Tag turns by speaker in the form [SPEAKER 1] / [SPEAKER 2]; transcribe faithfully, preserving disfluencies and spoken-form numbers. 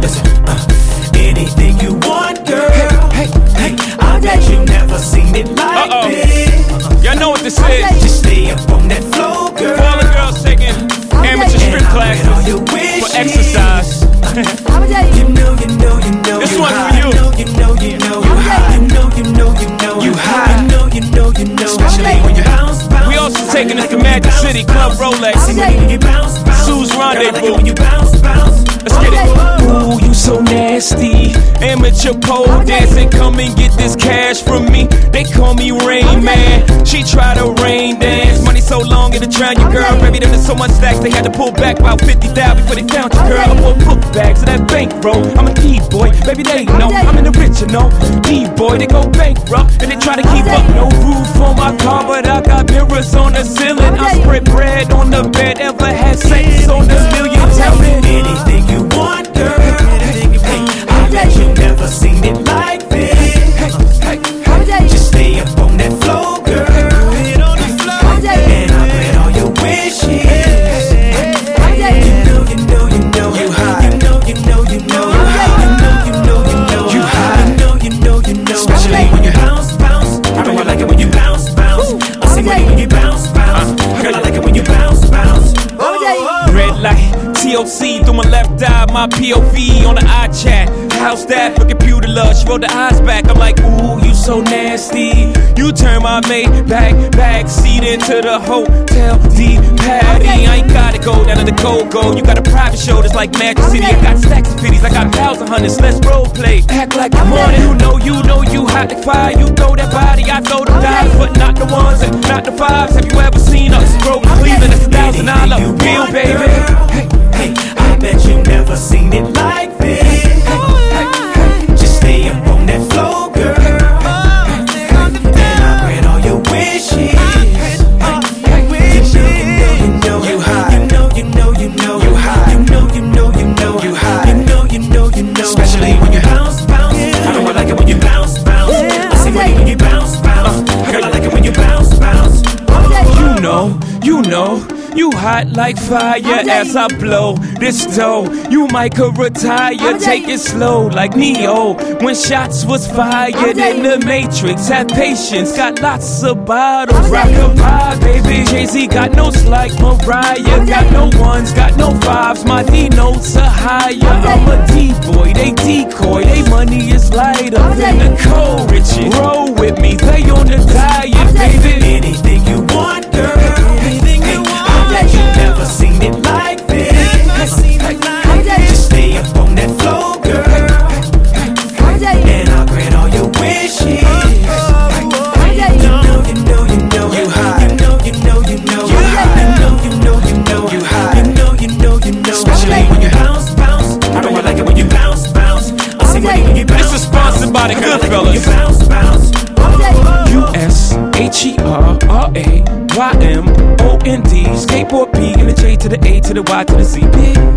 [SPEAKER 1] Listen, uh, anything you want, girl. Hey, hey, hey, I bet you never seen it like uh-oh. this. Uh-huh.
[SPEAKER 2] Y'all know what this is.
[SPEAKER 1] Just stay up on that floor, girl.
[SPEAKER 2] For all the girls taking amateur strip classes for exercise.
[SPEAKER 1] You know, you know, you know.
[SPEAKER 2] This
[SPEAKER 1] you
[SPEAKER 2] one's
[SPEAKER 1] high.
[SPEAKER 2] for you.
[SPEAKER 1] You know, you know, you know. You high. You know, you know, you know. You high. You know, you know, you know. Especially when you bounce, bounce.
[SPEAKER 2] We also taking this to Magic City Club Rolex. Sue's Rendezvous. Let's get it. Ooh, you so nasty. Amateur pole dancing, come and get this cash from me. They call me Rain Man. She try to rain dance. Money so long it'll drown your girl. Baby, there was so much stacks they had to pull back about fifty thousand before they found your girl. I wore book bags of that bankroll. I'm a D-boy, baby they know I'm in the rich, you know. D-boy, they go bankrupt and they try to keep up. No roof on my car, but I got mirrors on the ceiling. I spread bread on the bed. Ever had sex on the million? Tell me
[SPEAKER 1] anything you want, girl. I bet you never seen it like this. Just stay up on that floor, girl. And I bet all your wishes. You know, you know, you know. You high. You know, you know, you know. You high. You know, you know, you know. You high. You know, you know, you know. Especially when you bounce, bounce. Girl, I like it when you bounce, bounce. I see money when you bounce, bounce. Girl, I like it when you bounce, bounce.
[SPEAKER 2] Red light, T O C through my left eye, my P O V on the iChat. House that for computer love, she rolled the eyes back. I'm like, ooh, you so nasty. You turn my mate back, back seat into the hotel D Patty. I ain't gotta go down to the Go-Go. You got a private show that's like Magic City. I got stacks of fifties, I got thousand hundreds. Let's role play, act like I'm on it. You know, you know, you hot like fire. You throw that body, I throw them dimes, but not the ones and not the fives. Have you ever seen us roll Cleveland? That's a thousand dollar bill, baby.
[SPEAKER 1] Hey, hey, I bet you never seen it like this. Hey, hey, just stay up on that floor, girl. And I grant all your wishes. You know, you know, you know. You high. You know, you know, you know. You high. You know, you know, you know. You high. You know, you know, you know. Especially when you bounce, bounce. I know I like it when you bounce, bounce. I see money when you bounce, bounce. Girl, I like it when you bounce, bounce.
[SPEAKER 2] You know, you know. You hot like fire as I blow this dough. You might could retire, take it slow like Neo. When shots was fired in the Matrix, have patience, got lots of bottles. Rock a pie, baby. Jay-Z got notes like Mariah. Got no ones, got no fives. My D notes are higher. I'm a D-boy, they decoy. They money is lighter than the cold. Richie, roll with me, they on the diet, baby.
[SPEAKER 1] Anything you want, girl. Anything you want. I bet you never seen it like this. Just stay up on that floor, girl. And I'll grant all your wishes. You know, you know, you know. You high. You know, you know, you know. You high. You know, you know, you know. You high. You know, you know, you know. Especially when you bounce, bounce. I know I like it when you bounce, bounce. I see money when you bounce.
[SPEAKER 2] This is sponsored by the Goodfellas.
[SPEAKER 1] You bounce, bounce.
[SPEAKER 2] U S H E R R A Y M O N D. Skateboard P and the J to the A to the Y to the Z.